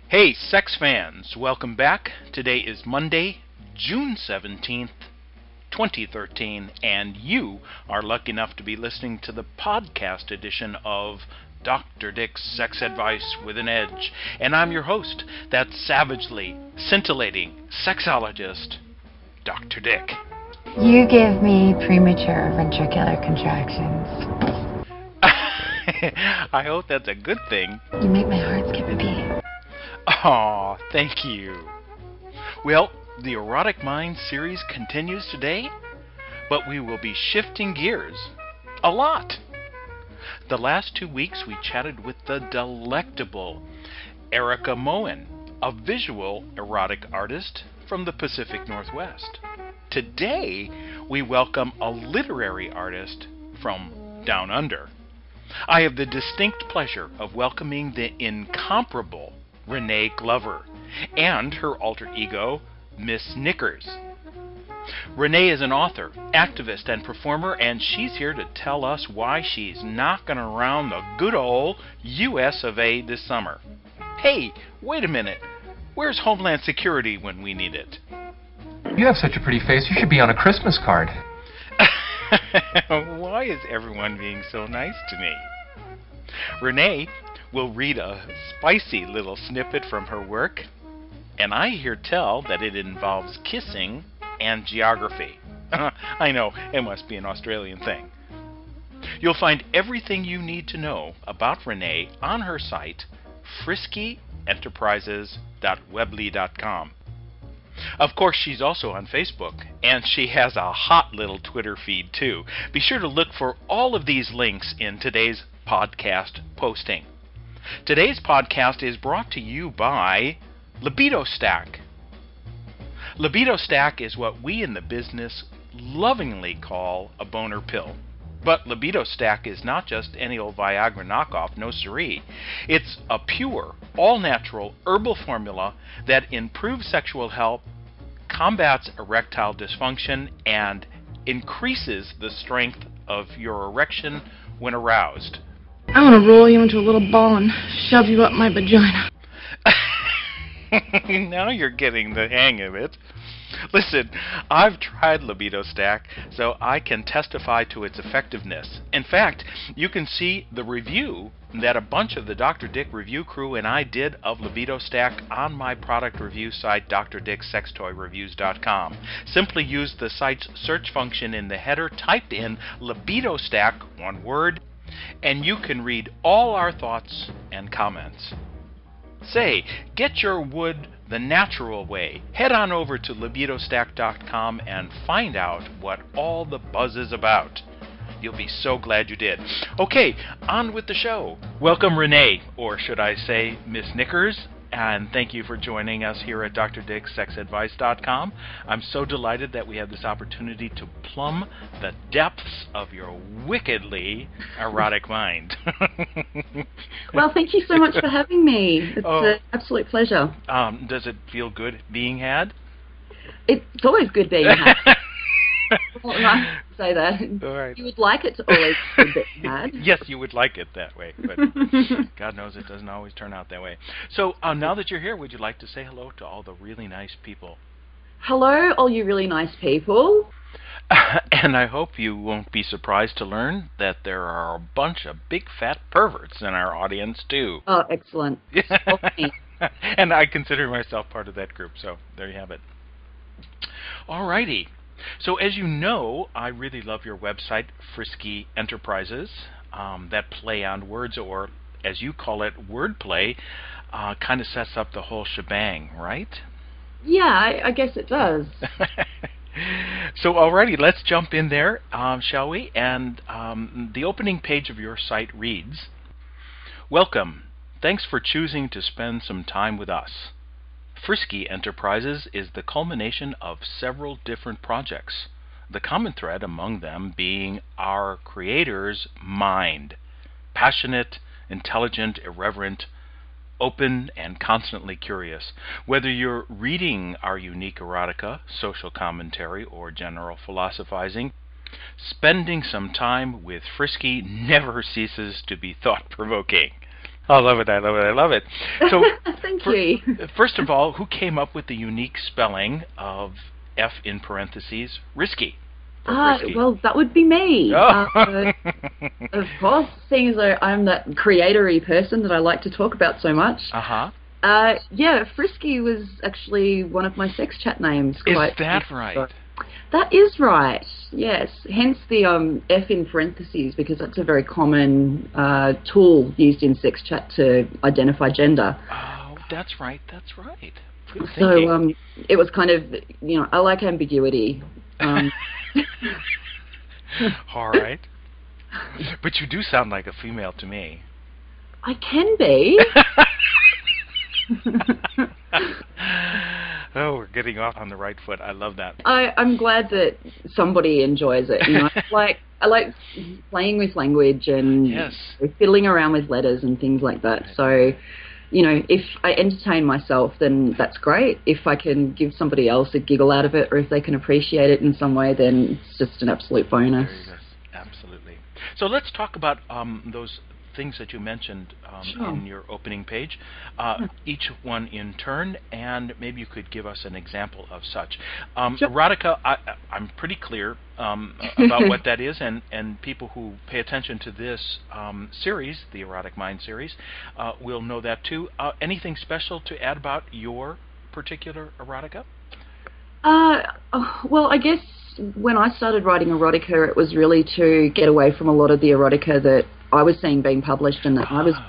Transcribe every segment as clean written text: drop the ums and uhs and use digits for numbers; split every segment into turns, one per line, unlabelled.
Hey, sex fans, welcome back. Today is Monday, June 17th, 2013, and you are lucky enough to be listening to the podcast edition of Dr. Dick's Sex Advice with an Edge. And I'm your host, that savagely scintillating sexologist, Dr. Dick.
You give me premature ventricular contractions.
I hope that's a good thing.
You make my heart skip a beat.
Aw, thank you. Well, the Erotic Mind series continues today, but we will be shifting gears a lot. The last 2 weeks we chatted with the delectable Erica Moen, a visual erotic artist from the Pacific Northwest. Today we welcome a literary artist from Down Under. I have the distinct pleasure of welcoming the incomparable Renee Glover and her alter ego, Miss Knickers. Renee is an author, activist, and performer, and she's here to tell us why she's knocking around the good old US of A this summer. Hey, wait a minute. Where's Homeland Security when we need it?
You have such a pretty face, you should be on a Christmas card.
Why is everyone being so nice to me? Renee will read a spicy little snippet from her work, and I hear tell that it involves kissing and geography. I know, it must be an Australian thing. You'll find everything you need to know about Renee on her site, friskyenterprises.weebly.com. Of course, she's also on Facebook, and she has a hot little Twitter feed too. Be sure to look for all of these links in today's podcast posting. Today's podcast is brought to you by Libido Stack. Libido Stack is what we in the business lovingly call a boner pill. But Libido Stack is not just any old Viagra knockoff, no siree. It's a pure, all-natural herbal formula that improves sexual health, combats erectile dysfunction, and increases the strength of your erection when aroused.
I want to roll you into a little ball and shove you up my vagina.
Now you're getting the hang of it. Listen, I've tried Libido Stack, so I can testify to its effectiveness. In fact, you can see the review that a bunch of the Dr. Dick review crew and I did of Libido Stack on my product review site, drdicksextoyreviews.com. Simply use the site's search function in the header, type in Libido Stack, one word, and you can read all our thoughts and comments. Say, get your wood the natural way. Head on over to libidostack.com and find out what all the buzz is about. You'll be so glad you did. Okay, on with the show. Welcome, Renee, or should I say Miss Knickers, and thank you for joining us here at drdicksexadvice.com. I'm so delighted that we have this opportunity to plumb the depths of your wickedly erotic mind.
Well, thank you so much for having me. It's an absolute pleasure.
Does it feel good being had?
It's always good being had. Well, I say that.
All right.
You would like it to always be being had.
Yes, you would like it that way, but God knows it doesn't always turn out that way. So now that you're here, would you like to say hello to all the really nice people?
Hello, all you really nice people.
And I hope you won't be surprised to learn that there are a bunch of big fat perverts in our audience, too.
Oh, excellent. Okay.
And I consider myself part of that group, so there you have it. All righty. So as you know, I really love your website, Frisky Enterprises, that play on words, or as you call it, wordplay, kind of sets up the whole shebang, right?
Yeah, I guess it does.
So alrighty, let's jump in there, shall we? And the opening page of your site reads, "Welcome. Thanks for choosing to spend some time with us. Frisky Enterprises is the culmination of several different projects, the common thread among them being our creator's mind. Passionate, intelligent, irreverent, open, and constantly curious. Whether you're reading our unique erotica, social commentary, or general philosophizing, spending some time with Frisky never ceases to be thought-provoking." I love it. I love it. I love it. So,
Thank you.
First of all, who came up with the unique spelling of F in parentheses, risky?
Well, that would be me.
Oh.
Of course, seeing as though I'm that creatory person that I like to talk about so much.
Uh-huh.
Yeah, Frisky was actually one of my sex chat names.
Is that right?
That is right, yes. Hence the F in parentheses, because that's a very common tool used in sex chat to identify gender.
Oh, that's right, that's right. Good
so
thinking.
It was kind of, I like ambiguity.
All right. But you do sound like a female to me.
I can be.
Oh, we're getting off on the right foot. I love that.
I'm glad that somebody enjoys it. I like playing with language and fiddling around with letters and things like that. Right. So, if I entertain myself, then that's great. If I can give somebody else a giggle out of it, or if they can appreciate it in some way, then it's just an absolute bonus.
Absolutely. So let's talk about those things that you mentioned in your opening page, each one in turn, and maybe you could give us an example of such.
Sure.
Erotica, I'm pretty clear about what that is, and people who pay attention to this series, the Erotic Mind series, will know that too. Anything special to add about your particular erotica?
Well, I guess when I started writing erotica, it was really to get away from a lot of the erotica that I was seeing being published, and that I was.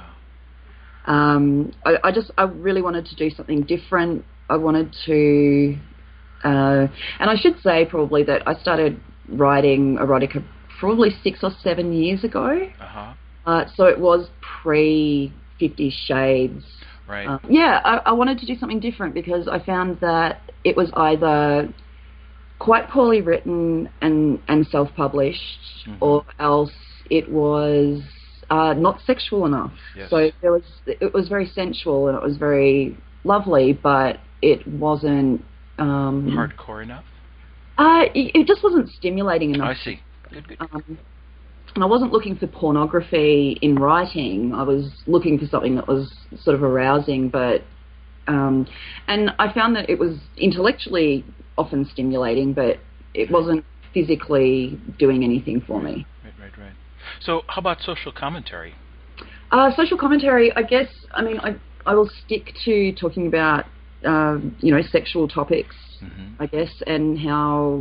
I really wanted to do something different. I wanted to, and I should say probably that I started writing erotica probably 6 or 7 years ago. So it was pre 50 Shades.
Right.
I wanted to do something different because I found that it was either quite poorly written and self-published, or else it was not sexual enough.
Yes.
So it was very sensual and it was very lovely, but it wasn't
hardcore enough.
It just wasn't stimulating enough.
I see. Good.
And I wasn't looking for pornography in writing. I was looking for something that was sort of arousing, but and I found that it was intellectually often stimulating, but it wasn't physically doing anything for me.
Right. So how about social commentary?
Social commentary, I guess, I will stick to talking about, sexual topics, I guess, and how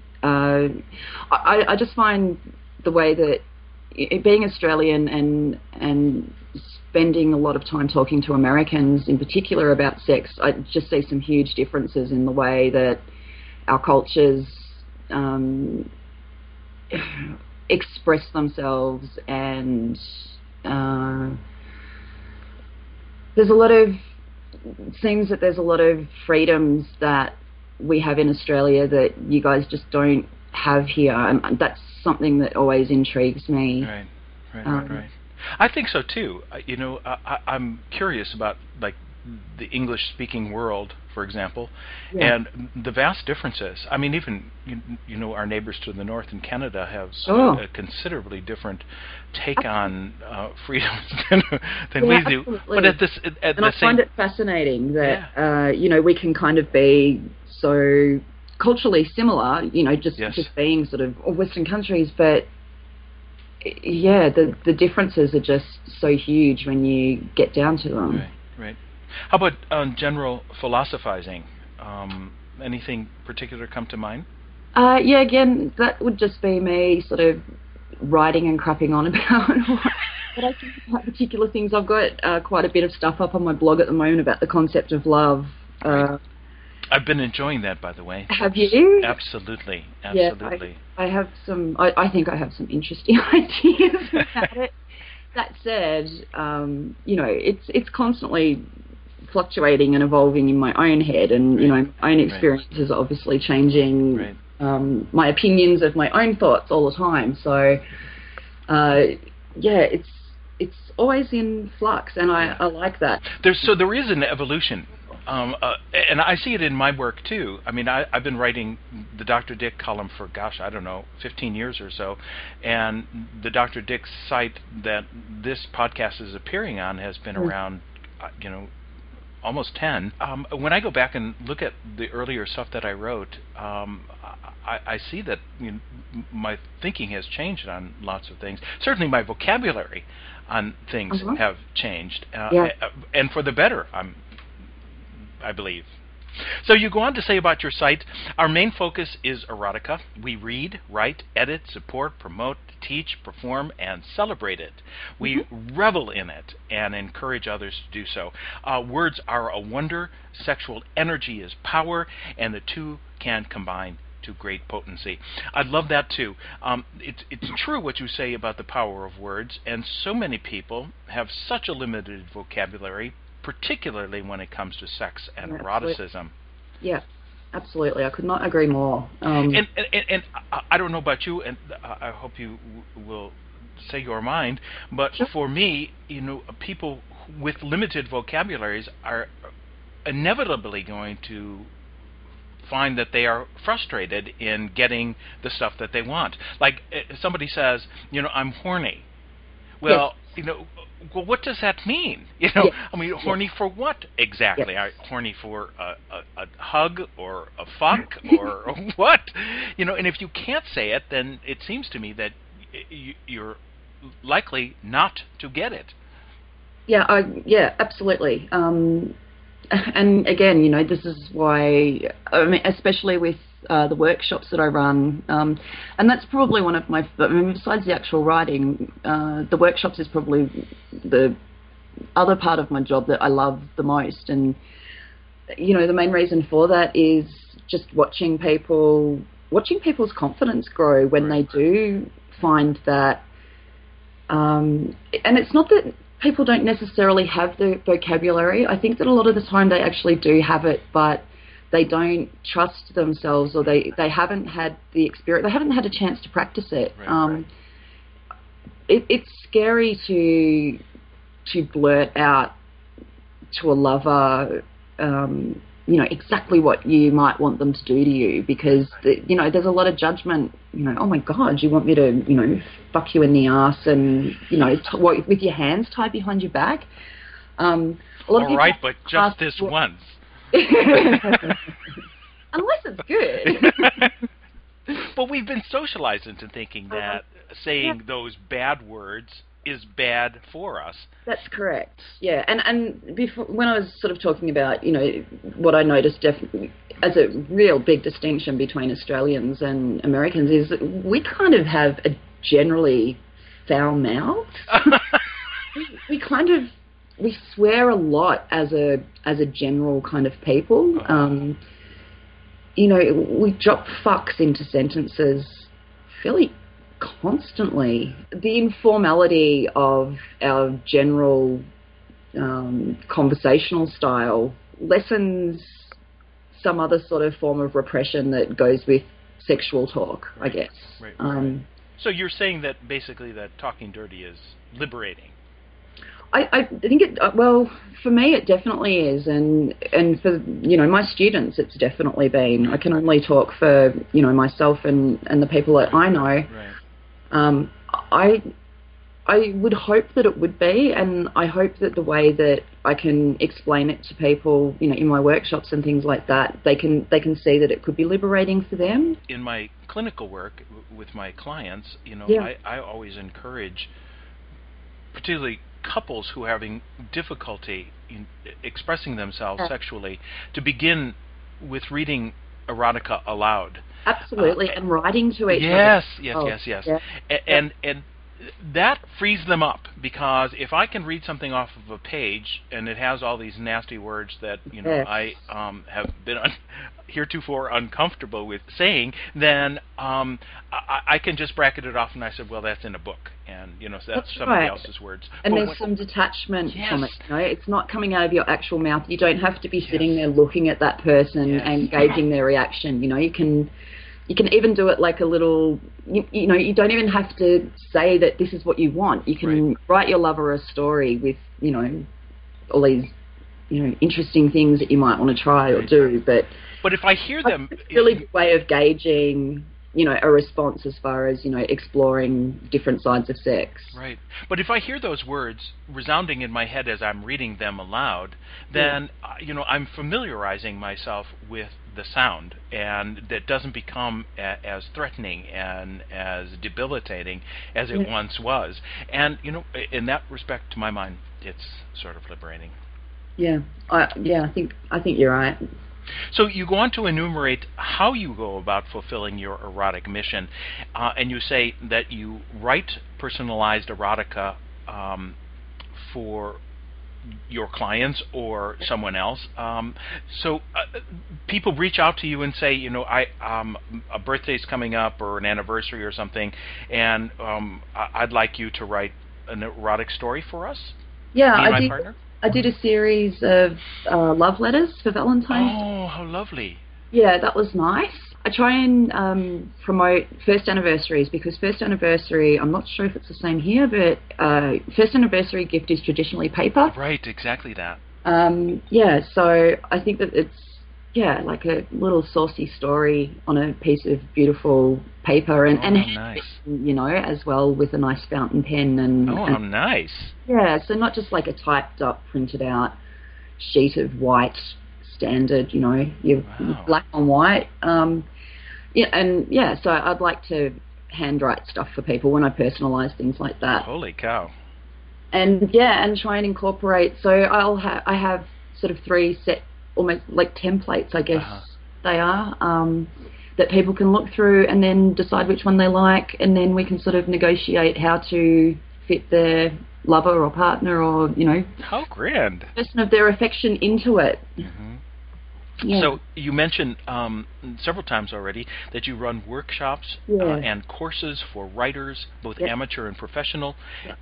I just find the way that being Australian and spending a lot of time talking to Americans in particular about sex, I just see some huge differences in the way that our cultures express themselves, and there's a lot of freedoms that we have in Australia that you guys just don't have here, and that's something that always intrigues me.
Right. I think so too. I'm curious about the English-speaking world, for example, and the vast differences. I mean, even our neighbors to the north in Canada have a considerably different take on freedoms than we do.
Absolutely.
But
I find it fascinating that we can kind of be so culturally similar, just being sort of Western countries, but the differences are just so huge when you get down to them.
Right. How about general philosophizing? Anything particular come to mind?
Again, that would just be me sort of writing and crapping on about what I think about particular things. I've got quite a bit of stuff up on my blog at the moment about the concept of love.
I've been enjoying that, by the way.
Have you?
Absolutely.
Yeah, I have some. I think I have some interesting ideas about it. That said, it's constantly fluctuating and evolving in my own head, and my own experiences are obviously changing. My opinions of my own thoughts all the time. So, it's always in flux, and I like that.
There is an evolution And I see it in my work too. I mean, I've been writing the Dr. Dick column for, gosh, I don't know, 15 years or so, and the Dr. Dick site that this podcast is appearing on has been around, almost 10. When I go back and look at the earlier stuff that I wrote, I see that my thinking has changed on lots of things. Certainly my vocabulary on things have changed, and for the better, I believe. So you go on to say about your site, our main focus is erotica. We read, write, edit, support, promote, teach, perform, and celebrate it. We revel in it and encourage others to do so. Words are a wonder, sexual energy is power, and the two can combine to great potency. I love that too. It's true what you say about the power of words, and so many people have such a limited vocabulary, particularly when it comes to sex and eroticism.
Yeah, absolutely. I could not agree more.
And I don't know about you, and I hope you will say your mind, but for me, people with limited vocabularies are inevitably going to find that they are frustrated in getting the stuff that they want. Like somebody says, I'm horny. Well, well, what does that mean? I mean, horny for what exactly? Are horny for a hug or a fuck or what? And if you can't say it, then it seems to me that you're likely not to get it.
Yeah, absolutely. And again, this is why, especially with the workshops that I run, and that's probably one of my, besides the actual writing, the workshops is probably the other part of my job that I love the most. And, the main reason for that is just watching people's confidence grow when they do find that, and it's not that people don't necessarily have the vocabulary. I think that a lot of the time they actually do have it, but they don't trust themselves, or they haven't had the experience, they haven't had a chance to practice it. Right. It's scary to blurt out to a lover, exactly what you might want them to do to you, because there's a lot of judgment. Oh my God, you want me to fuck you in the ass and with your hands tied behind your back? All
right, but just this once.
Unless it's good.
But we've been socialized into thinking that saying those bad words is bad for us. That's
correct. Yeah, and before, when I was sort of talking about, what I noticed definitely as a real big distinction between Australians and Americans is that we kind of have a generally foul mouth. We swear a lot as a general kind of people. We drop fucks into sentences fairly constantly. The informality of our general conversational style lessens some other sort of form of repression that goes with sexual talk, I guess.
Right. So you're saying that basically that talking dirty is liberating?
I think for me it definitely is, and for my students it's definitely been. I can only talk for myself and the people that I know. Right. I would hope that it would be, and I hope that the way that I can explain it to people, in my workshops and things like that, they can see that it could be liberating for them.
In my clinical work with my clients, I always encourage, particularly couples who are having difficulty in expressing themselves sexually, to begin with reading erotica aloud.
Absolutely, and writing to each other.
Yes. And that frees them up, because if I can read something off of a page and it has all these nasty words that I have been heretofore uncomfortable with saying, then I can just bracket it off, and I said, well, that's in a book, and that's somebody else's words.
And there's some detachment from it. It's not coming out of your actual mouth. You don't have to be sitting there looking at that person and gauging their reaction. You can even do it like a little, you don't even have to say that this is what you want. You can write your lover a story with, all these, interesting things that you might want to try or do. But
if I hear them,
it's a really good way of gauging, a response as far as, exploring different sides of sex.
Right. But if I hear those words resounding in my head as I'm reading them aloud, then, I'm familiarizing myself with the sound, and that doesn't become as threatening and as debilitating as it once was. And, in that respect, to my mind, it's sort of liberating.
Yeah. I think you're right.
So you go on to enumerate how you go about fulfilling your erotic mission, and you say that you write personalized erotica for your clients or someone else. So people reach out to you and say, a birthday's coming up or an anniversary or something, and I'd like you to write an erotic story for us.
Yeah,
me and my partner.
I did a series of love letters for Valentine's.
Oh, how lovely.
Yeah, that was nice. I try and promote first anniversaries, because first anniversary, I'm not sure if it's the same here, but first anniversary gift is traditionally paper.
Right, exactly that.
So I think that it's, like a little saucy story on a piece of beautiful paper, and
nice.
As well, with a nice fountain pen.
How nice.
Yeah, so not just like a typed up, printed out sheet of white standard, your black on white. So I'd like to handwrite stuff for people when I personalise things like that.
Holy cow.
And try and incorporate. So I have sort of 3 set, almost like templates, I guess they are, that people can look through and then decide which one they like, and then we can sort of negotiate how to fit their lover or partner or,
how grand,
person of their affection into it.
Mm-hmm.
Yeah.
So you mentioned several times already that you run workshops and courses for writers, both amateur and professional.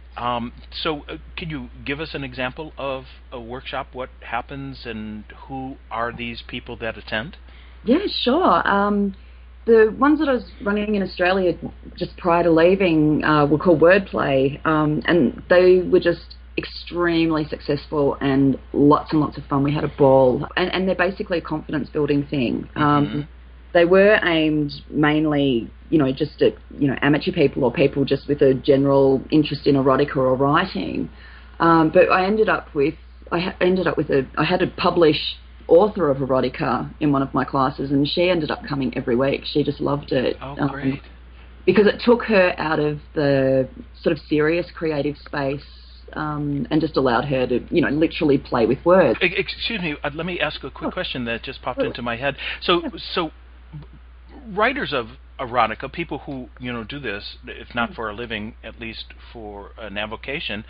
So can you give us an example of a workshop? What happens and who are these people that attend?
Yeah, sure. The ones that I was running in Australia just prior to leaving were called Wordplay, and they were just extremely successful and lots of fun. We had a ball, and they're basically a confidence building thing. They were aimed mainly, just at amateur people or people just with a general interest in erotica or writing. But I ended up with I had a published author of erotica in one of my classes, and she ended up coming every week. She just loved it.
Oh, great.
Because it took her out of the sort of serious creative space. And just allowed her to, literally play with words.
Excuse me, let me ask a quick question that just popped into my head. So writers of erotica, people who, do this, if not for a living, at least for an avocation,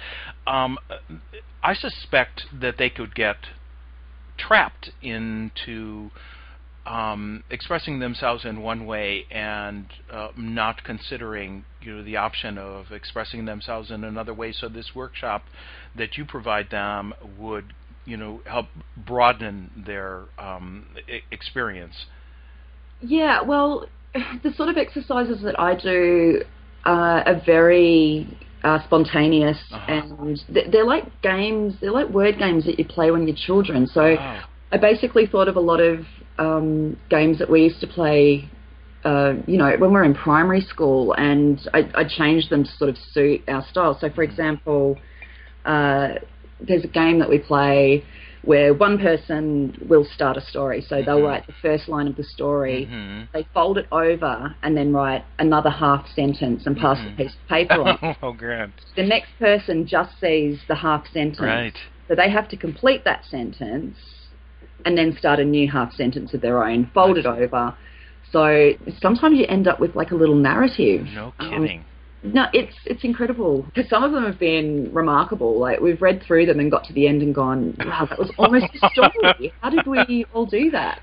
I suspect that they could get trapped into expressing themselves in one way and not considering the option of expressing themselves in another way. So this workshop that you provide them would help broaden their experience. Yeah,
well, the sort of exercises that I do are very spontaneous, and they're like games. They're like word games that you play when you're children. So I basically thought of a lot of games that we used to play, when we were in primary school, and I changed them to sort of suit our style. So, for example, there's a game that we play where one person will start a story. So they'll write the first line of the story, they fold it over, and then write another half sentence and pass the piece of paper on.
Oh, grand.
The next person just sees the half sentence.
Right.
So they have to complete that sentence and then start a new half sentence of their own, fold it over. So sometimes you end up with like a little narrative.
No kidding.
No, it's incredible. Because some of them have been remarkable. Like, we've read through them and got to the end and gone, wow, that was almost a story. How did we all do that?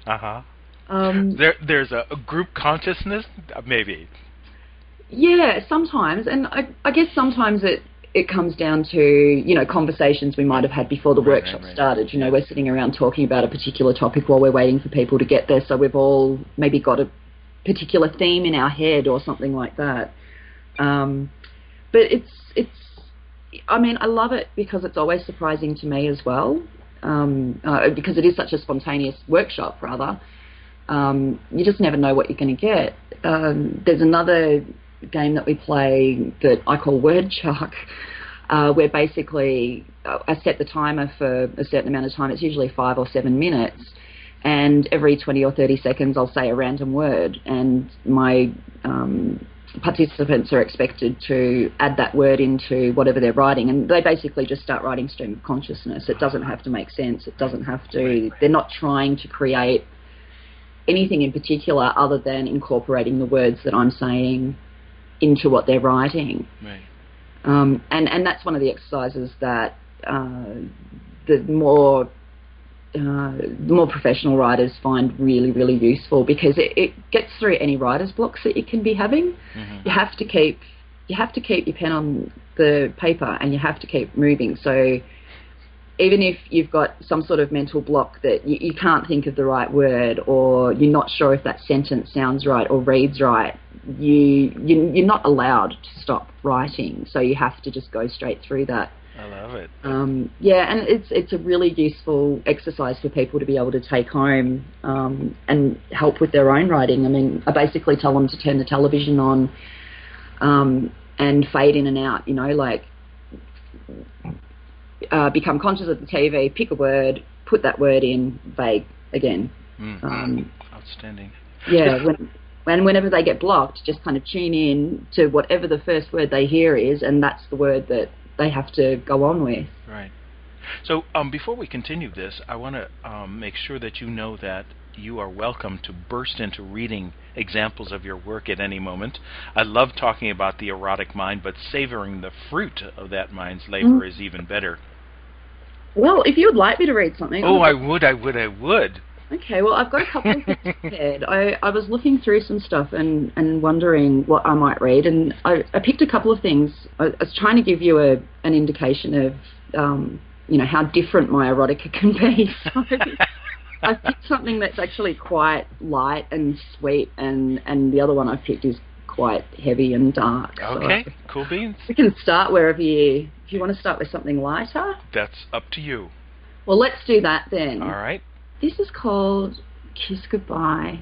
There's a group consciousness, maybe.
Yeah, sometimes. And I guess sometimes it comes down to, conversations we might have had before the workshop started. We're sitting around talking about a particular topic while we're waiting for people to get there. So we've all maybe got a particular theme in our head or something like that. But I love it because it's always surprising to me as well. because it is such a spontaneous workshop, rather. You just never know what you're going to get. There's another game that we play that I call Word Shark, where basically I set the timer for a certain amount of time. It's usually 5 or 7 minutes, and every 20 or 30 seconds I'll say a random word, and my participants are expected to add that word into whatever they're writing, and they basically just start writing stream of consciousness. It doesn't have to make sense. It doesn't have to. They're not trying to create anything in particular other than incorporating the words that I'm saying into what they're writing.
Right.
And that's one of the exercises that the more professional writers find really, really useful, because it gets through any writer's blocks that you can be having.
Mm-hmm.
You have to keep your pen on the paper, and you have to keep moving. So even if you've got some sort of mental block that you can't think of the right word, or you're not sure if that sentence sounds right or reads right, you're not allowed to stop writing. So you have to just go straight through that.
I love it.
Yeah, and it's a really useful exercise for people to be able to take home and help with their own writing. I mean, I basically tell them to turn the television on and fade in and out, like become conscious of the TV, pick a word, put that word in, vague again.
Outstanding.
Yeah, whenever they get blocked, just kind of tune in to whatever the first word they hear is, and that's the word that they have to go on with.
Right. So before we continue this, I want to make sure that you know that you are welcome to burst into reading examples of your work at any moment. I love talking about the erotic mind, but savoring the fruit of that mind's labor is even better.
Well, if you would like me to read something...
Oh, I would.
Okay, well, I've got a couple of things prepared. I was looking through some stuff and wondering what I might read, and I picked a couple of things. I was trying to give you an indication of, how different my erotica can be. So I picked something that's actually quite light and sweet, and the other one I picked is quite heavy and dark.
Okay,
so
cool beans.
We can start wherever if you want to start with something lighter.
That's up to you.
Well, let's do that then.
All right.
This is called Kiss Goodbye.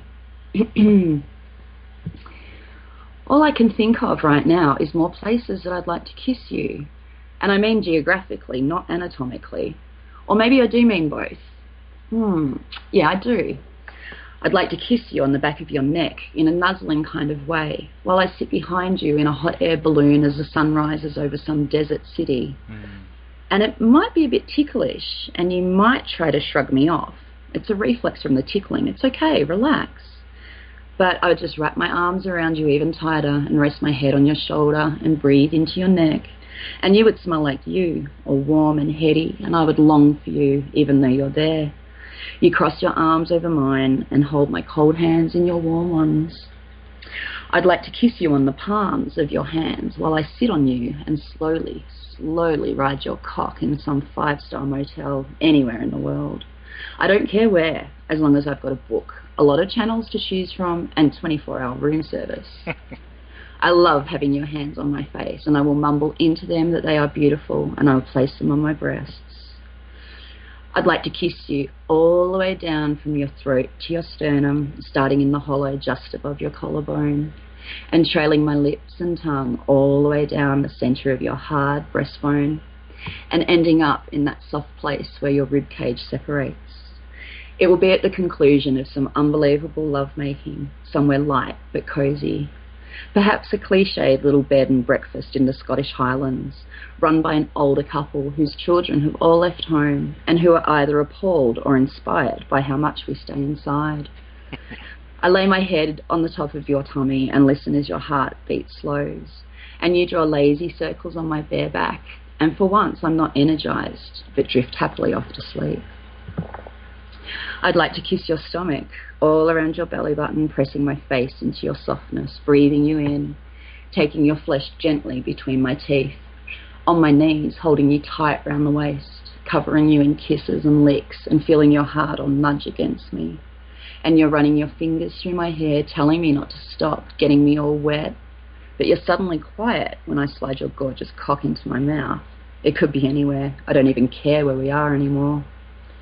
All I can think of right now is more places that I'd like to kiss you. And I mean geographically, not anatomically. Or maybe I do mean both. Yeah, I do. I'd like to kiss you on the back of your neck in a nuzzling kind of way, while I sit behind you in a hot air balloon as the sun rises over some desert city. And it might be a bit ticklish, and you might try to shrug me off. It's a reflex from the tickling. It's okay, relax. But I would just wrap my arms around you even tighter and rest my head on your shoulder and breathe into your neck. And you would smell like you, all warm and heady, and I would long for you even though you're there. You cross your arms over mine and hold my cold hands in your warm ones. I'd like to kiss you on the palms of your hands while I sit on you and slowly ride your cock in some 5-star motel anywhere in the world. I don't care where, as long as I've got a book, a lot of channels to choose from, and 24-hour room service. I love having your hands on my face, and I will mumble into them that they are beautiful, and I will place them on my breasts. I'd like to kiss you all the way down from your throat to your sternum, starting in the hollow just above your collarbone, and trailing my lips and tongue all the way down the centre of your hard breastbone, and ending up in that soft place where your ribcage separates. It will be at the conclusion of some unbelievable lovemaking, somewhere light but cosy. Perhaps a cliched little bed and breakfast in the Scottish Highlands, run by an older couple whose children have all left home and who are either appalled or inspired by how much we stay inside. I lay my head on the top of your tummy and listen as your heartbeat slows, and you draw lazy circles on my bare back, and for once I'm not energized, but drift happily off to sleep. I'd like to kiss your stomach, all around your belly button, pressing my face into your softness, breathing you in, taking your flesh gently between my teeth, on my knees, holding you tight round the waist, covering you in kisses and licks, and feeling your heart on nudge against me. And you're running your fingers through my hair, telling me not to stop, getting me all wet. But you're suddenly quiet when I slide your gorgeous cock into my mouth. It could be anywhere. I don't even care where we are anymore.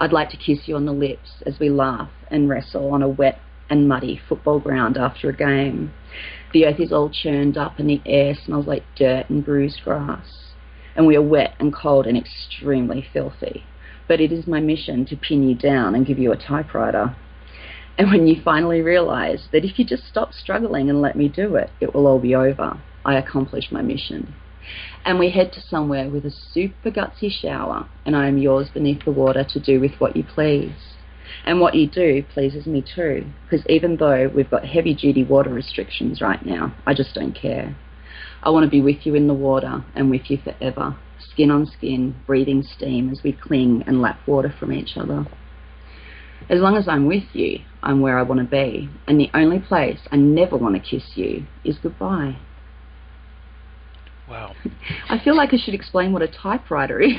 I'd like to kiss you on the lips as we laugh and wrestle on a wet and muddy football ground after a game. The earth is all churned up and the air smells like dirt and bruised grass. And we are wet and cold and extremely filthy. But it is my mission to pin you down and give you a typewriter. And when you finally realise that if you just stop struggling and let me do it, it will all be over, I accomplish my mission. And we head to somewhere with a super gutsy shower, and I am yours beneath the water to do with what you please. And what you do pleases me too, because even though we've got heavy-duty water restrictions right now, I just don't care. I want to be with you in the water and with you forever, skin on skin, breathing steam as we cling and lap water from each other. As long as I'm with you, I'm where I want to be, and the only place I never want to kiss you is goodbye.
Wow.
I feel like I should explain what a typewriter is.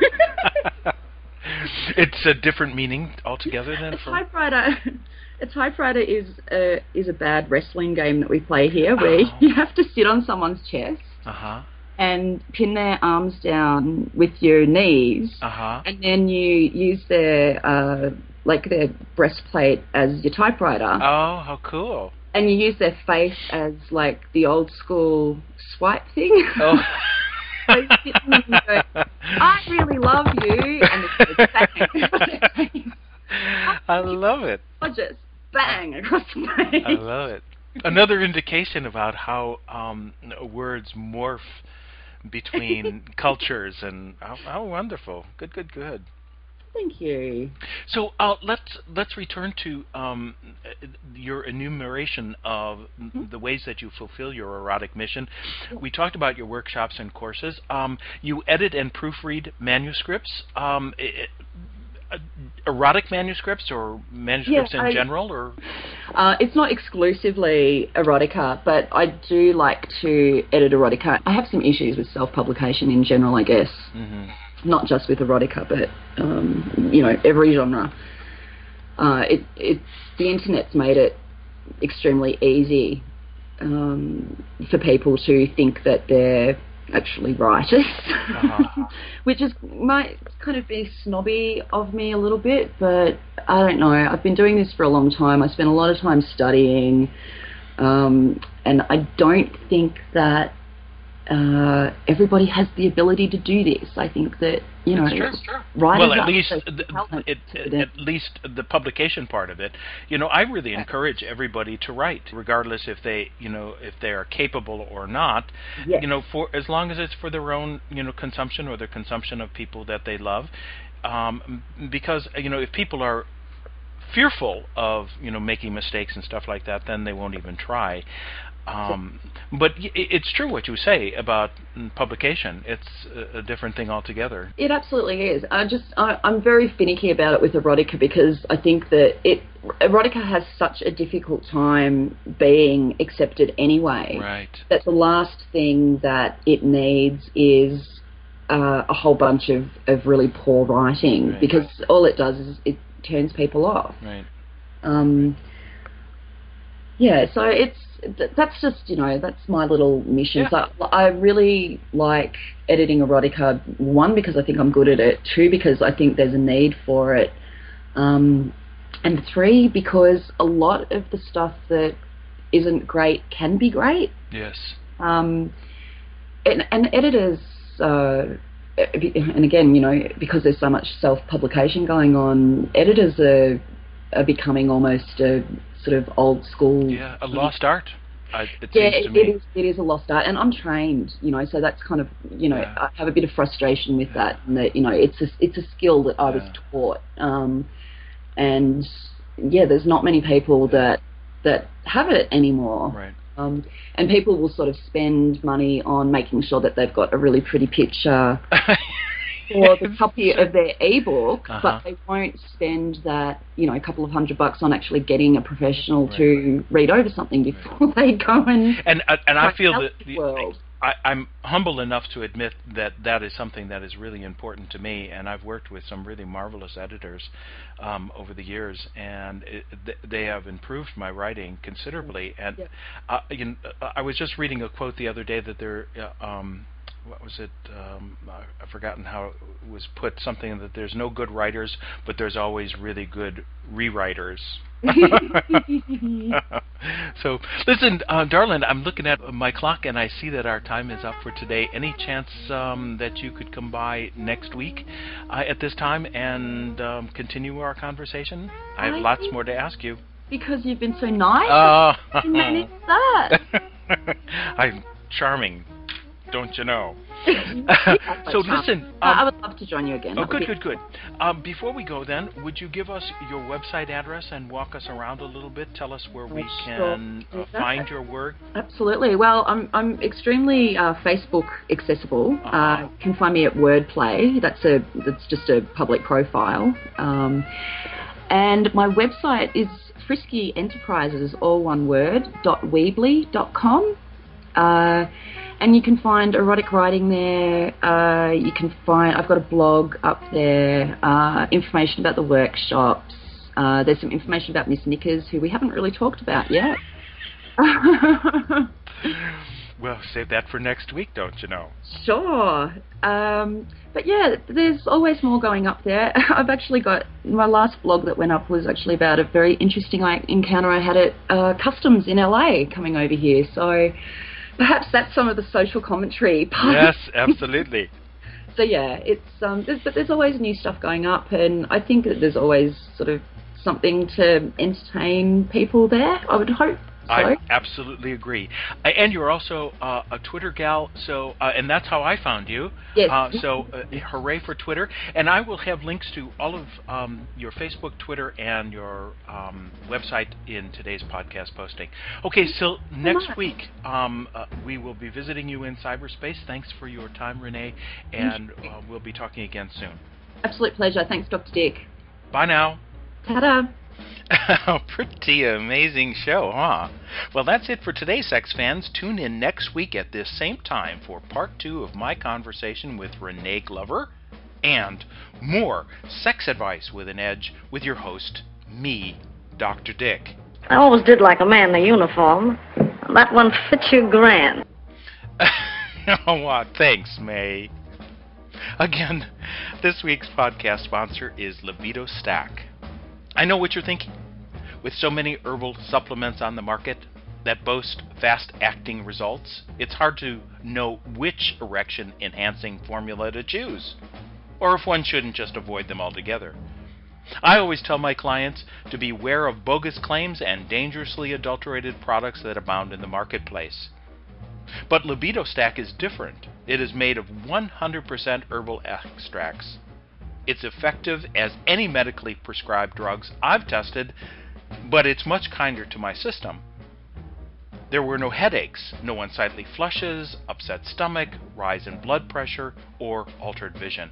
It's a different meaning altogether then?
A typewriter is a bad wrestling game that we play here, where you have to sit on someone's chest and pin their arms down with your knees, and then you use their their breastplate as your typewriter.
Oh, how cool!
And you use their face as like the old school swipe thing. Oh. So you sit and you go, I really love you, and it goes bang.
I love it.
Or just bang across the face.
I love it. Another indication about how words morph between cultures, and how wonderful. Good.
Thank you.
So let's return to your enumeration of the ways that you fulfill your erotic mission. We talked about your workshops and courses. You edit and proofread manuscripts. Erotic manuscripts or manuscripts in general, or
it's not exclusively erotica, but I do like to edit erotica. I have some issues with self-publication in general, I guess. Not just with erotica, but every genre. The internet's made it extremely easy for people to think that they're actually writers, which might kind of be snobby of me a little bit, but I don't know. I've been doing this for a long time. I spent a lot of time studying, and I don't think that everybody has the ability to do this. I think that writers.
Well, at least the publication part of it. I really encourage everybody to write, regardless if they are capable or not.
Yes.
For as long as it's for their own consumption or the consumption of people that they love, because if people are fearful of making mistakes and stuff like that, then they won't even try. But it's true what you say about publication. It's a different thing altogether.
It absolutely is. I'm very finicky about it with erotica, because I think that erotica has such a difficult time being accepted anyway.
Right.
That the last thing that it needs is a whole bunch of really poor writing, right. Because all it does is it turns people off.
Right.
So that's just, that's my little mission. Yeah. So I really like editing erotica, one, because I think I'm good at it, two, because I think there's a need for it, and three, because a lot of the stuff that isn't great can be great.
Yes.
And editors, and again, because there's so much self-publication going on, editors are becoming almost a sort of old school.
Yeah, a lost art. It seems to me.
It is a lost art, and I'm trained, so that's kind of, I have a bit of frustration with that, and that, it's a skill that I was taught, and there's not many people that have it anymore.
Right.
And people will sort of spend money on making sure that they've got a really pretty picture for the copy of their ebook, but they won't spend that, a couple of $100 on actually getting a professional to read over something before they go and
I feel that I'm humble enough to admit that is something that is really important to me, and I've worked with some really marvelous editors over the years, and they have improved my writing considerably. And I was just reading a quote the other day that what was it? I've forgotten how it was put. Something that there's no good writers, but there's always really good rewriters. So, listen, darling, I'm looking at my clock and I see that our time is up for today. Any chance that you could come by next week at this time and continue our conversation? I have lots more to ask you.
Because you've been so nice, I can manage that.
I'm charming, don't you know? So listen,
I would love to join you again.
Oh, good. Before we go, then, would you give us your website address and walk us around a little bit? Tell us where we can find your work.
Absolutely. Well, I'm extremely Facebook accessible. You can find me at Wordplay. That's just a public profile. And my website is Frisky Enterprises, all one word, .weebly.com. And you can find erotic writing there. You can find, I've got a blog up there, information about the workshops. There's some information about Miss Knickers, who we haven't really talked about yet.
Well, save that for next week, don't you know?
Sure. But yeah, there's always more going up there. I've actually got, my last blog that went up was actually about a very interesting encounter I had at Customs in LA coming over here. So perhaps that's some of the social commentary part.
Yes, absolutely.
So yeah, it's but there's always new stuff going up, and I think that there's always sort of something to entertain people there, I would hope.
I absolutely agree. And you're also a Twitter gal, so and that's how I found you.
Yes.
So hooray for Twitter. And I will have links to all of your Facebook, Twitter, and your website in today's podcast posting. Okay, so next week we will be visiting you in cyberspace. Thanks for your time, Renee, and we'll be talking again soon.
Absolute pleasure. Thanks, Dr. Dick.
Bye now.
Ta-da.
Pretty amazing show, huh? Well, that's it for today, sex fans. Tune in next week at this same time for part 2 of my conversation with Renee Glover and more sex advice with an edge with your host, me, Dr. Dick.
I always did like a man in a uniform. That one fits you grand.
Oh, what? Thanks, May. Again, this week's podcast sponsor is Libido Stack. I know what you're thinking. With so many herbal supplements on the market that boast fast-acting results, it's hard to know which erection-enhancing formula to choose, or if one shouldn't just avoid them altogether. I always tell my clients to beware of bogus claims and dangerously adulterated products that abound in the marketplace. But Libido Stack is different. It is made of 100% herbal extracts. It's effective as any medically prescribed drugs I've tested, but it's much kinder to my system. There were no headaches, no unsightly flushes, upset stomach, rise in blood pressure, or altered vision.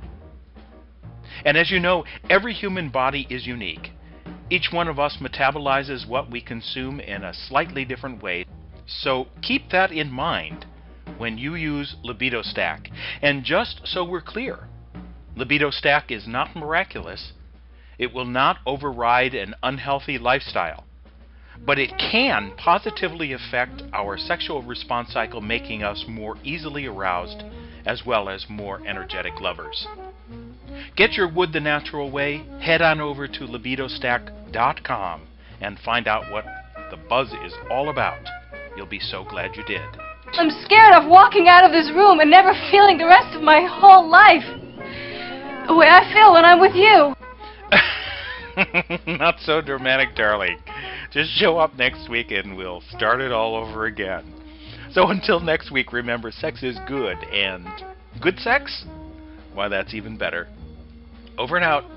And as you know, every human body is unique. Each one of us metabolizes what we consume in a slightly different way, so keep that in mind when you use Libido Stack. And just so we're clear, Libido Stack is not miraculous. It will not override an unhealthy lifestyle, but it can positively affect our sexual response cycle, making us more easily aroused as well as more energetic lovers. Get your wood the natural way. Head on over to libidostack.com and find out what the buzz is all about. You'll be so glad you did.
I'm scared of walking out of this room and never feeling the rest of my whole life the way I feel when I'm with you.
Not so dramatic, darling. Just show up next week and we'll start it all over again. So until next week, remember, sex is good, and good sex? Why, that's even better. Over and out.